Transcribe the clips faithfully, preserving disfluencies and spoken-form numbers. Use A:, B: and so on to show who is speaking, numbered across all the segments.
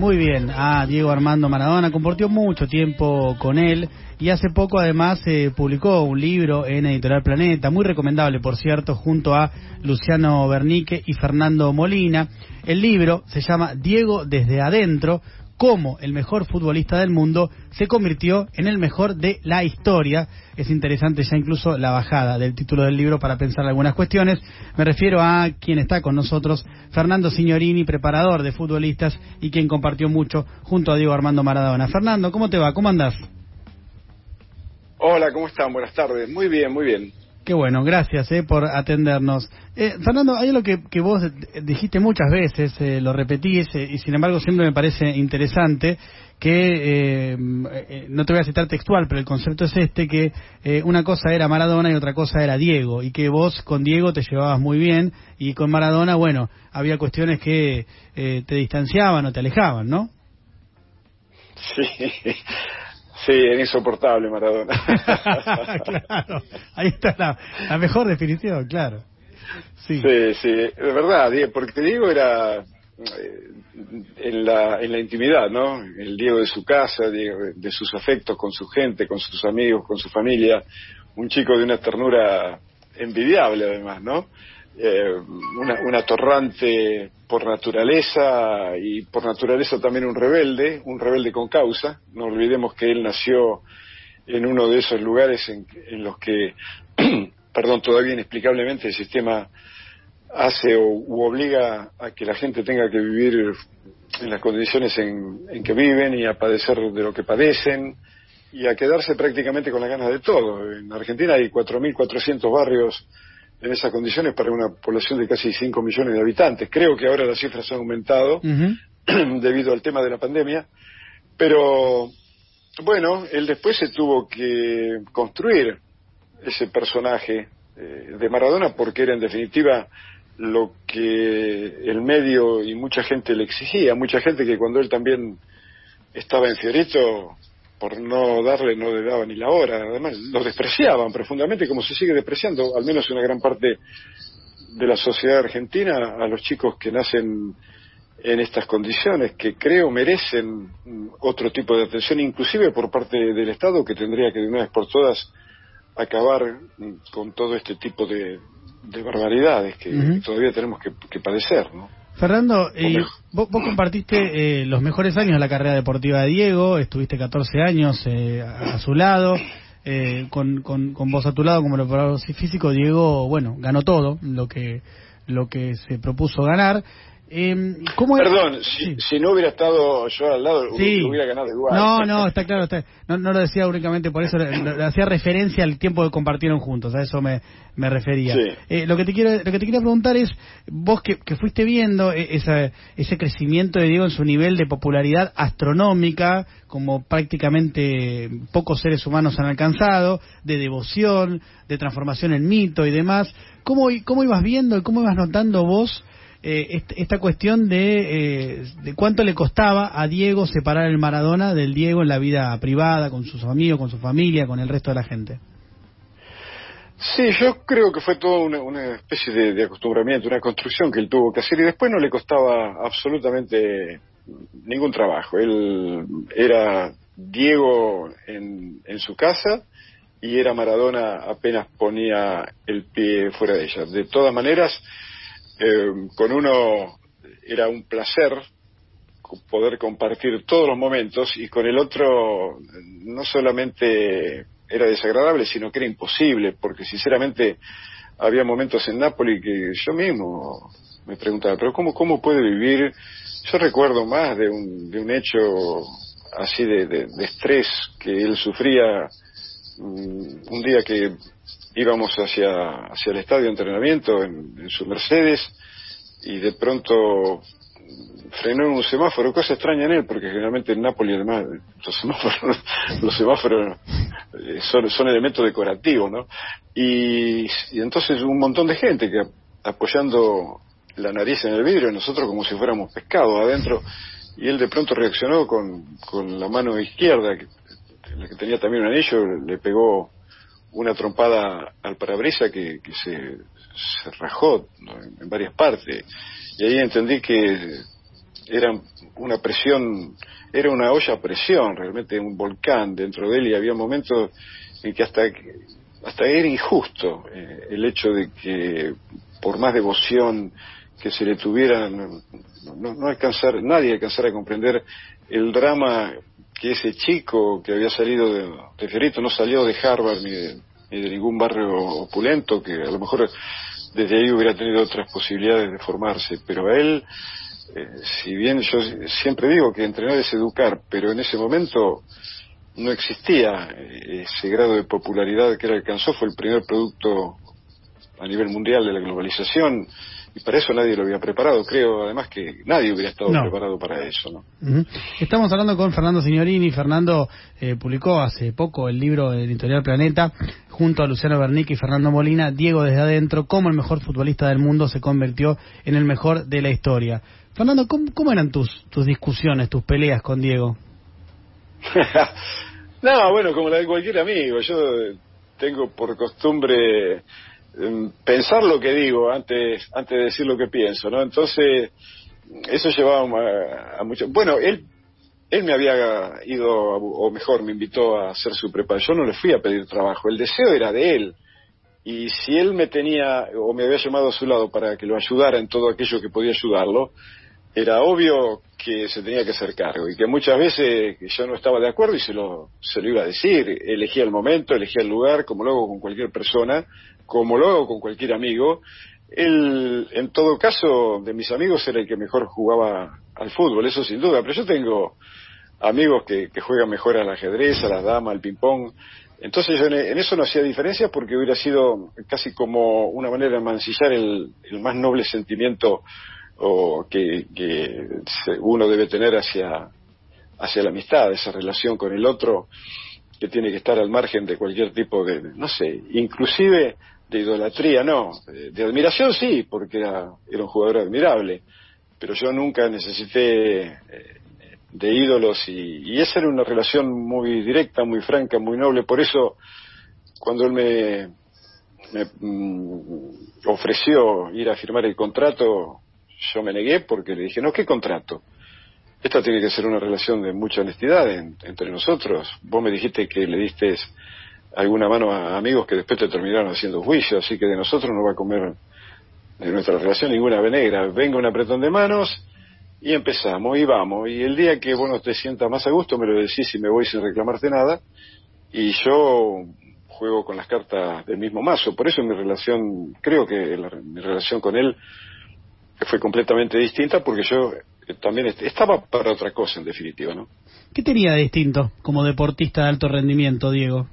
A: muy bien a Diego Armando Maradona, compartió mucho tiempo con él y hace poco además eh, publicó un libro en Editorial Planeta, muy recomendable por cierto, junto a Luciano Bernique y Fernando Molina. El libro se llama Diego desde adentro, cómo el mejor futbolista del mundo se convirtió en el mejor de la historia. Es interesante ya incluso la bajada del título del libro para pensar algunas cuestiones. Me refiero a quien está con nosotros, Fernando Signorini, preparador de futbolistas y quien compartió mucho junto a Diego Armando Maradona. Fernando, ¿cómo te va? ¿Cómo andás?
B: Hola, ¿cómo están? Buenas tardes. Muy bien, muy bien.
A: Qué bueno, gracias eh, por atendernos. Eh, Fernando, hay algo que, que vos dijiste muchas veces, eh, lo repetís, eh, y sin embargo siempre me parece interesante, que, eh, eh, no te voy a citar textual, pero el concepto es este, que eh, una cosa era Maradona y otra cosa era Diego, y que vos con Diego te llevabas muy bien, y con Maradona, bueno, había cuestiones que eh, te distanciaban o te alejaban, ¿no?
B: Sí. Sí, era insoportable Maradona.
A: Claro, ahí está la, la mejor definición, claro. Sí,
B: sí, sí, de verdad, porque Diego era eh, en la en la intimidad, ¿no? El Diego de su casa, Diego de sus afectos con su gente, con sus amigos, con su familia, un chico de una ternura envidiable además, ¿no? Eh, una, un atorrante por naturaleza y por naturaleza también un rebelde, un rebelde con causa. No olvidemos que él nació en uno de esos lugares en, en los que, perdón, todavía inexplicablemente el sistema hace o u obliga a que la gente tenga que vivir en las condiciones en, en que viven y a padecer de lo que padecen y a quedarse prácticamente con las ganas de todo. En Argentina hay cuatro mil cuatrocientos barrios en esas condiciones para una población de casi cinco millones de habitantes. Creo que ahora las cifras han aumentado uh-huh. debido al tema de la pandemia, pero bueno, él después se tuvo que construir ese personaje eh, de Maradona porque era en definitiva lo que el medio y mucha gente le exigía, mucha gente que cuando él también estaba en Fiorito, por no darle, no le daba ni la hora, además los despreciaban profundamente, como se sigue despreciando, al menos una gran parte de la sociedad argentina, a los chicos que nacen en estas condiciones, que creo merecen otro tipo de atención, inclusive por parte del Estado, que tendría que de una vez por todas acabar con todo este tipo de, de barbaridades que uh-huh. todavía tenemos que, que padecer, ¿no?
A: Fernando, eh, vos, vos compartiste eh, los mejores años de la carrera deportiva de Diego, estuviste catorce años eh, a, a su lado, eh, con, con, con vos a tu lado como preparador físico. Diego, bueno, ganó todo lo que lo que se propuso ganar. Eh, ¿cómo
B: Perdón,
A: es?
B: si,
A: Sí.
B: si no hubiera estado yo al lado,
A: sí.
B: hubiera ganado igual.
A: No, no, está claro. Está, no, no lo decía únicamente por eso, le, le hacía referencia al tiempo que compartieron juntos, a eso me, me refería.
B: Sí.
A: Eh, lo que te quiero, lo que te quería preguntar es, vos que, que fuiste viendo esa, ese crecimiento de Diego en su nivel de popularidad astronómica, como prácticamente pocos seres humanos han alcanzado, de devoción, de transformación en mito y demás, ¿cómo, cómo ibas viendo y cómo ibas notando vos Eh, esta cuestión de, eh, de cuánto le costaba a Diego separar el Maradona del Diego en la vida privada, con sus amigos, con su familia, con el resto de la gente?
B: Sí, yo creo que fue toda una, una especie de, de acostumbramiento, una construcción que él tuvo que hacer y después no le costaba absolutamente ningún trabajo. Él era Diego en, en su casa y era Maradona apenas ponía el pie fuera de ella. De todas maneras, Eh, con uno era un placer poder compartir todos los momentos y con el otro no solamente era desagradable, sino que era imposible, porque sinceramente había momentos en Nápoli que yo mismo me preguntaba, pero ¿cómo, cómo puede vivir? Yo recuerdo más de un, de un hecho así de, de, de estrés que él sufría um, un día que íbamos hacia hacia el estadio de entrenamiento en, en su Mercedes y de pronto frenó en un semáforo, cosa extraña en él porque generalmente en Nápoles además los semáforos los semáforos eh, son, son elementos decorativos, ¿no? Y, y entonces un montón de gente que apoyando la nariz en el vidrio, nosotros como si fuéramos pescados adentro, y él de pronto reaccionó con, con la mano izquierda, que, la que tenía también un anillo, le pegó una trompada al parabrisas que, que se, se rajó, ¿no?, en, en varias partes, y ahí entendí que era una presión, era una olla a presión, realmente un volcán dentro de él, y había momentos en que hasta, hasta era injusto eh, el hecho de que por más devoción que se le tuviera, no, no, no alcanzar, nadie alcanzara a comprender el drama que ese chico que había salido de, de Fiorito, no salió de Harvard ni de, ni de ningún barrio opulento, que a lo mejor desde ahí hubiera tenido otras posibilidades de formarse, pero a él, eh, si bien yo siempre digo que entrenar es educar, pero en ese momento no existía ese grado de popularidad que él alcanzó, fue el primer producto a nivel mundial de la globalización, y para eso nadie lo había preparado. Creo además que nadie hubiera estado no. preparado para eso, ¿no?
A: Uh-huh. Estamos hablando con Fernando Signorini. Fernando eh, publicó hace poco el libro de Editorial Planeta junto a Luciano Bernique y Fernando Molina, Diego desde adentro, cómo el mejor futbolista del mundo se convirtió en el mejor de la historia. Fernando, ¿cómo, cómo eran tus tus discusiones, tus peleas con Diego?
B: No, bueno, como la de cualquier amigo. Yo tengo por costumbre pensar lo que digo antes antes de decir lo que pienso, ¿no? Entonces eso llevaba a, a mucho. Bueno, él él me había ido, o mejor me invitó a hacer su preparación. Yo no le fui a pedir trabajo, el deseo era de él, y si él me tenía o me había llamado a su lado para que lo ayudara en todo aquello que podía ayudarlo, era obvio que se tenía que hacer cargo, y que muchas veces yo no estaba de acuerdo y se lo se lo iba a decir. Elegía el momento, elegía el lugar, como lo hago con cualquier persona, como lo hago con cualquier amigo. Él, en todo caso, de mis amigos era el que mejor jugaba al fútbol, eso sin duda, pero yo tengo amigos que, que juegan mejor al ajedrez, a las damas, al ping-pong. Entonces yo en, en eso no hacía diferencia, porque hubiera sido casi como una manera de mancillar el, el más noble sentimiento o que, que uno debe tener hacia, hacia la amistad, esa relación con el otro que tiene que estar al margen de cualquier tipo de, no sé, inclusive de idolatría, no, de, de admiración sí, porque era, era un jugador admirable, pero yo nunca necesité eh, de ídolos, y, y esa era una relación muy directa, muy franca, muy noble. Por eso cuando él me, me mm, ofreció ir a firmar el contrato, yo me negué, porque le dije, no, ¿qué contrato? Esta tiene que ser una relación de mucha honestidad en, entre nosotros. Vos me dijiste que le diste alguna mano a amigos que después te terminaron haciendo juicio, así que de nosotros no va a comer, de nuestra relación, ninguna ave negra. Venga un apretón de manos y empezamos, y vamos. Y el día que vos no te sientas más a gusto, me lo decís y me voy sin reclamarte nada. Y yo juego con las cartas del mismo mazo. Por eso mi relación, creo que la, mi relación con él fue completamente distinta, porque yo también estaba para otra cosa, en definitiva, ¿no?
A: ¿Qué tenía de distinto como deportista de alto rendimiento, Diego?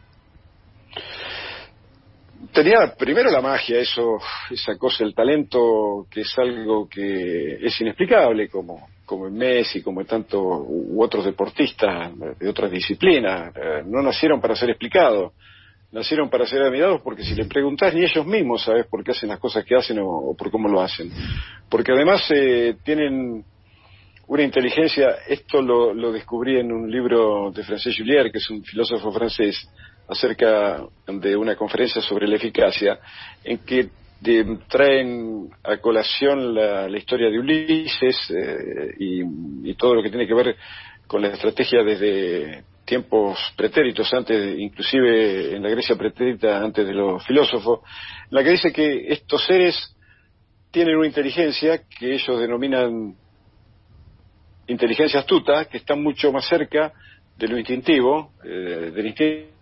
B: Tenía primero la magia, eso, esa cosa, el talento, que es algo que es inexplicable, como, como en Messi, como en tantos u otros deportistas de otras disciplinas. No nacieron para ser explicados, nacieron para ser admirados, porque si le preguntás, ni ellos mismos sabes por qué hacen las cosas que hacen o, o por cómo lo hacen. Porque además eh, tienen una inteligencia. Esto lo, lo descubrí en un libro de Francis Julier, que es un filósofo francés, acerca de una conferencia sobre la eficacia, en que de, traen a colación la, la historia de Ulises eh, y, y todo lo que tiene que ver con la estrategia desde tiempos pretéritos, antes, inclusive en la Grecia pretérita, antes de los filósofos, en la que dice que estos seres tienen una inteligencia que ellos denominan inteligencia astuta, que está mucho más cerca de lo instintivo, eh, del instinto.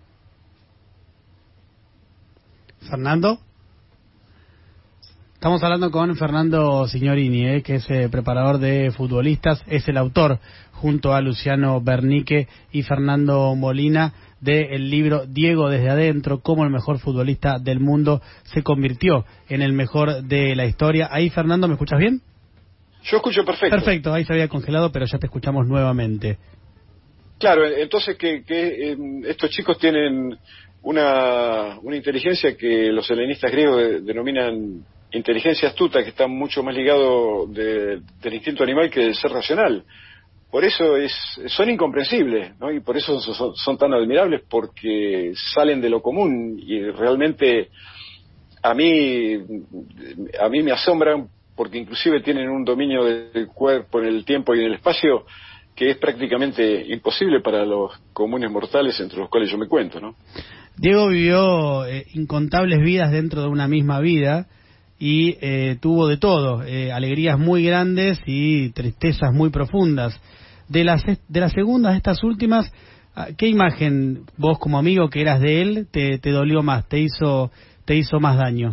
A: Fernando, estamos hablando con Fernando Signorini, eh, que es eh, preparador de futbolistas, es el autor, junto a Luciano Bernique y Fernando Molina, del libro Diego desde adentro, cómo el mejor futbolista del mundo se convirtió en el mejor de la historia. Ahí, Fernando, ¿me escuchas bien?
B: Yo escucho perfecto.
A: Perfecto, ahí se había congelado, pero ya te escuchamos nuevamente.
B: Claro, entonces que, que eh, estos chicos tienen una, una inteligencia que los helenistas griegos de, denominan inteligencia astuta, que está mucho más ligado de, del instinto animal que del ser racional. Por eso es, son incomprensibles, ¿no? Y por eso son, son tan admirables, porque salen de lo común, y realmente a mí a mí me asombran porque inclusive tienen un dominio del cuerpo en el tiempo y en el espacio que es prácticamente imposible para los comunes mortales, entre los cuales yo me cuento, ¿no?
A: Diego vivió eh, incontables vidas dentro de una misma vida y eh, tuvo de todo, eh, alegrías muy grandes y tristezas muy profundas. De las de las segundas, de estas últimas, ¿qué imagen vos como amigo que eras de él te, te dolió más, te hizo te hizo más daño?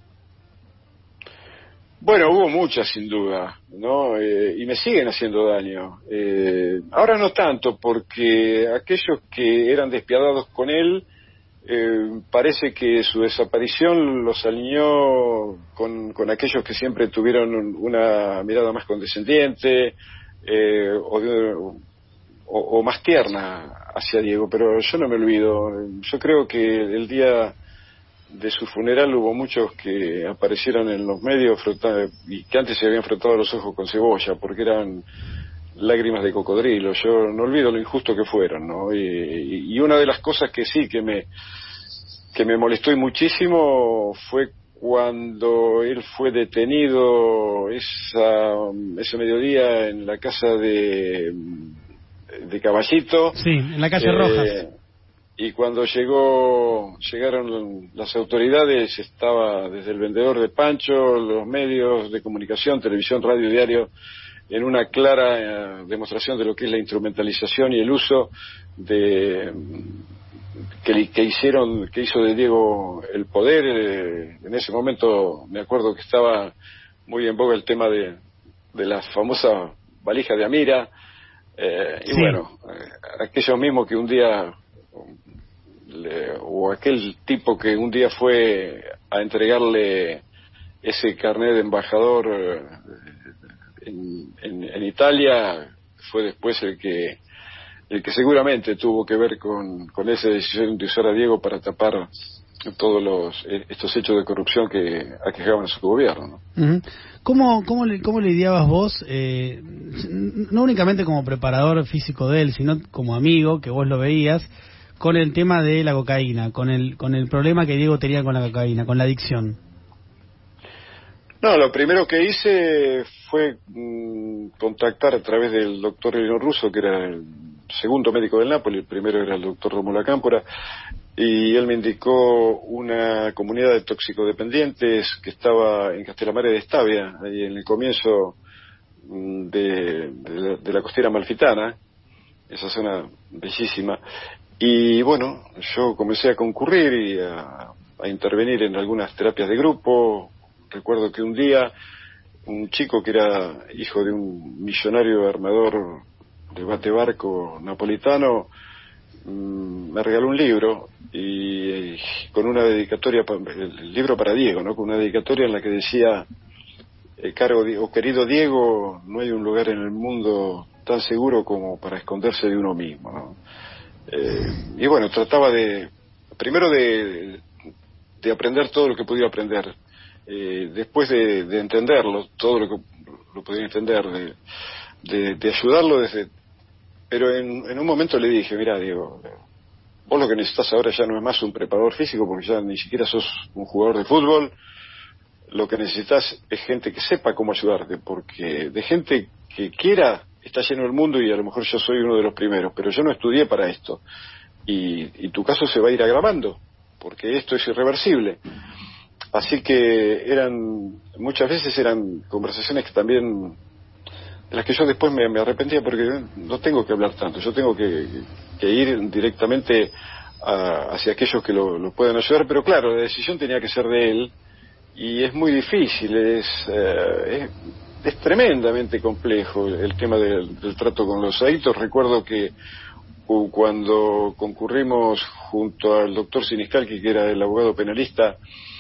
B: Bueno, hubo muchas sin duda, ¿no? Eh, y me siguen haciendo daño. Eh, ahora no tanto, porque aquellos que eran despiadados con él, eh, parece que su desaparición los alineó con, con aquellos que siempre tuvieron una mirada más condescendiente eh, o, de, o, o más tierna hacia Diego, pero yo no me olvido. Yo creo que el día de su funeral hubo muchos que aparecieron en los medios frotando, y que antes se habían frotado los ojos con cebolla porque eran lágrimas de cocodrilo. Yo no olvido lo injusto que fueron, ¿no? Y, y una de las cosas que sí que me que me molestó y muchísimo fue cuando él fue detenido esa, ese mediodía en la casa de de Caballito.
A: Sí, en la calle
B: eh,
A: Rojas.
B: Y cuando llegó, llegaron las autoridades, estaba desde el vendedor de pancho, los medios de comunicación, televisión, radio, diario, en una clara eh, demostración de lo que es la instrumentalización y el uso de que, que hicieron, que hizo de Diego el poder. Eh, en ese momento me acuerdo que estaba muy en boga el tema de, de la famosa valija de Amira, eh, y
A: sí.
B: bueno, eh, aquellos mismos que un día Le, o aquel tipo que un día fue a entregarle ese carnet de embajador eh, en, en, en Italia, fue después el que el que seguramente tuvo que ver con, con esa decisión de usar a Diego para tapar todos los estos hechos de corrupción que aquejaban a su gobierno, ¿no?
A: Uh-huh. ¿Cómo, cómo, cómo lidiabas vos, eh, no únicamente como preparador físico de él, sino como amigo, que vos lo veías, con el tema de la cocaína, con el con el problema que Diego tenía con la cocaína, con la adicción?
B: No, lo primero que hice fue mmm, contactar a través del doctor Elino Russo, que era el segundo médico del Napoli. El primero era el doctor Rómulo Cámpora, y él me indicó una comunidad de toxicodependientes que estaba en Castellammare de Stabia, ahí en el comienzo mmm, de, de, la, de la costera amalfitana, esa zona bellísima. Y bueno, yo comencé a concurrir y a, a intervenir en algunas terapias de grupo. Recuerdo que un día un chico que era hijo de un millonario armador de batebarco napolitano mmm, me regaló un libro y, y con una dedicatoria, el libro para Diego, ¿no? Con una dedicatoria en la que decía: eh, caro o querido Diego, no hay un lugar en el mundo tan seguro como para esconderse de uno mismo, ¿no? Eh, y bueno, trataba de, primero de, de aprender todo lo que podía aprender, eh, después de, de entenderlo, todo lo que lo podía entender, de, de, de ayudarlo desde... Pero en, en un momento le dije: mira, Diego, vos lo que necesitas ahora ya no es más un preparador físico, porque ya ni siquiera sos un jugador de fútbol. Lo que necesitas es gente que sepa cómo ayudarte, porque de gente que quiera está lleno el mundo, y a lo mejor yo soy uno de los primeros, pero yo no estudié para esto, y, y tu caso se va a ir agravando, porque esto es irreversible. Así que eran, muchas veces eran conversaciones que también, de las que yo después me, me arrepentía, porque no tengo que hablar tanto, yo tengo que, que ir directamente a, hacia aquellos que lo, lo puedan ayudar, pero claro, la decisión tenía que ser de él, y es muy difícil, es... Eh, es Es tremendamente complejo el tema del, del trato con los adictos. Recuerdo que uh, cuando concurrimos junto al doctor Siniscalchi, que era el abogado penalista,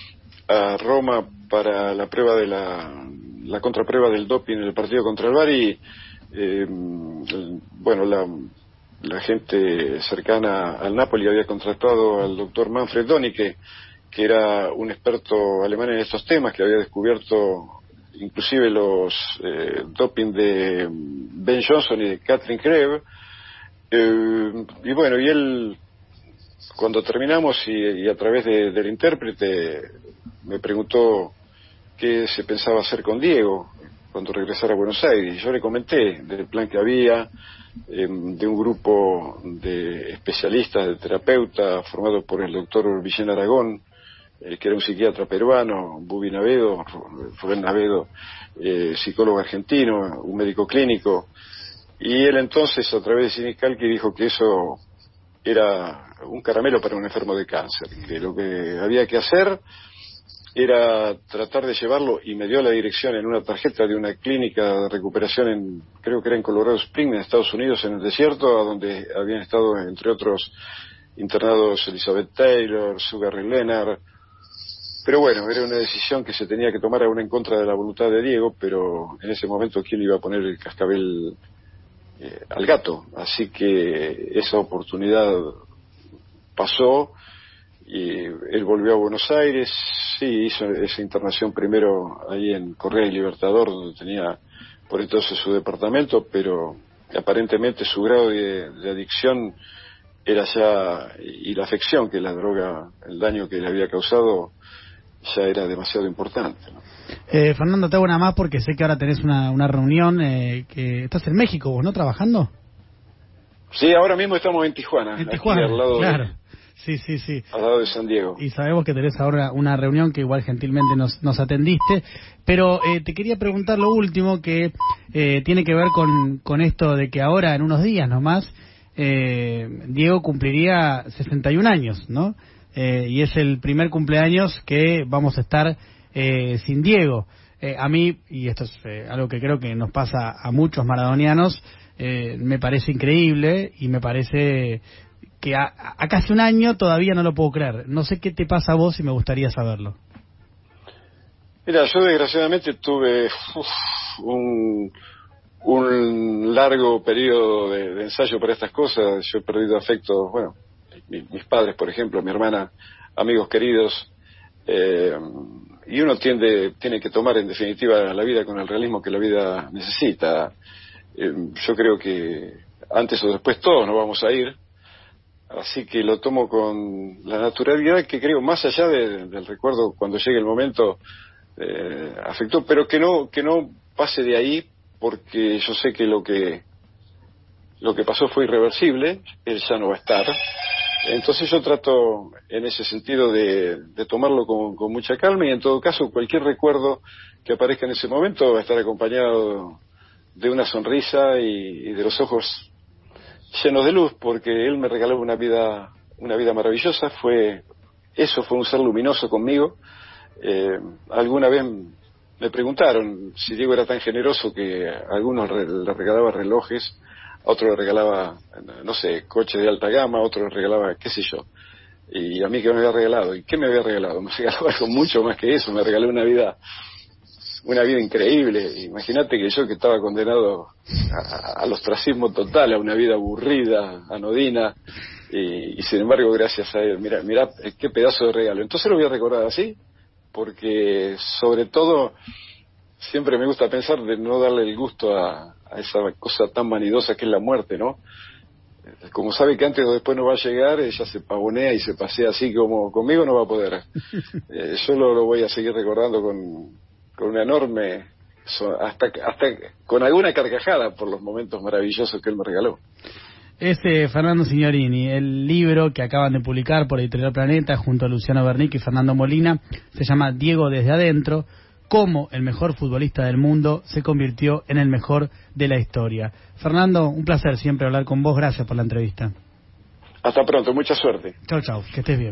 B: a Roma para la prueba de la, la contraprueba del doping en el partido contra el Bari, eh, bueno, la, la gente cercana al Napoli había contratado al doctor Manfred Donicke, que era un experto alemán en estos temas, que había descubierto inclusive los eh, doping de Ben Johnson y de Catherine Kreb, eh, y bueno, y él, cuando terminamos y, y a través de, del intérprete, me preguntó qué se pensaba hacer con Diego cuando regresara a Buenos Aires. Yo le comenté del plan que había, eh, de un grupo de especialistas, de terapeutas, formado por el doctor Villén Aragón, eh, que era un psiquiatra peruano, Bubi Navedo, Rubén Navedo, eh, psicólogo argentino, un médico clínico, y él entonces, a través de Siniscalchi, dijo que eso era un caramelo para un enfermo de cáncer, que lo que había que hacer era tratar de llevarlo, y me dio la dirección en una tarjeta de una clínica de recuperación en, creo que era en Colorado Springs, en Estados Unidos, en el desierto, a donde habían estado, entre otros, internados Elizabeth Taylor, Sugar Ray Leonard. Pero bueno, era una decisión que se tenía que tomar aún en contra de la voluntad de Diego, pero en ese momento, ¿quién iba a poner el cascabel eh, al gato? Así que esa oportunidad pasó, y él volvió a Buenos Aires. Sí, hizo esa internación primero ahí en Correa y Libertador, donde tenía por entonces su departamento, pero aparentemente su grado de, de adicción era ya, y la afección que la droga, el daño que le había causado, ya era demasiado importante, ¿no?
A: Eh, Fernando, te hago una más porque sé que ahora tenés una, una reunión, eh, que estás en México vos, ¿no? ¿Trabajando?
B: Sí, ahora mismo estamos en Tijuana.
A: En Tijuana,
B: al lado
A: claro.
B: De,
A: sí, sí, sí.
B: Al lado de San Diego.
A: Y sabemos que tenés ahora una reunión que igual gentilmente nos, nos atendiste, pero eh, te quería preguntar lo último, que eh, tiene que ver con, con esto de que ahora, en unos días nomás, eh, Diego cumpliría sesenta y un años, ¿no? Eh, y es el primer cumpleaños que vamos a estar eh, sin Diego. Eh, a mí, y esto es eh, algo que creo que nos pasa a muchos maradonianos, eh, me parece increíble, y me parece que a, a casi un año todavía no lo puedo creer. No sé qué te pasa a vos y me gustaría saberlo.
B: Mira, yo desgraciadamente tuve uf, un, un largo periodo de, de ensayo para estas cosas. Yo he perdido afectos, bueno, mi, mis padres, por ejemplo, mi hermana, amigos queridos, eh, y uno tiende, tiene que tomar en definitiva la vida con el realismo que la vida necesita. Eh, yo creo que antes o después todos nos vamos a ir, así que lo tomo con la naturalidad que creo, más allá de, del recuerdo cuando llegue el momento, eh, afectó, pero que no que no pase de ahí, porque yo sé que lo que lo que pasó fue irreversible. Él ya no va a estar. Entonces yo trato en ese sentido de, de tomarlo con, con mucha calma, y en todo caso cualquier recuerdo que aparezca en ese momento va a estar acompañado de una sonrisa y, y de los ojos llenos de luz, porque él me regaló una vida una vida maravillosa. Fue eso fue un ser luminoso conmigo. Eh, alguna vez me preguntaron si Diego era tan generoso que a algunos re, le regalaba relojes, a otro le regalaba, no sé, coches de alta gama, a otro le regalaba, qué sé yo. Y a mí, ¿qué me había regalado? ¿Y qué me había regalado? Me regaló algo mucho más que eso. Me regaló una vida una vida increíble. Imagínate que yo, que estaba condenado a, al ostracismo total, a una vida aburrida, anodina, y, y sin embargo, gracias a él, mira, mira qué pedazo de regalo. Entonces lo voy a recordar así, porque sobre todo siempre me gusta pensar de no darle el gusto a, a esa cosa tan vanidosa que es la muerte, ¿no? Como sabe que antes o después no va a llegar, ella se pavonea y se pasea así como conmigo, no va a poder. Eh, yo lo, lo voy a seguir recordando con, con una enorme, hasta, hasta con alguna carcajada por los momentos maravillosos que él me regaló.
A: Es eh, Fernando Signorini. El libro que acaban de publicar por Editorial Planeta junto a Luciano Bernic y Fernando Molina se llama Diego desde adentro: cómo el mejor futbolista del mundo se convirtió en el mejor de la historia. Fernando, un placer siempre hablar con vos. Gracias por la entrevista.
B: Hasta pronto, mucha suerte.
A: Chau, chau, que estés bien.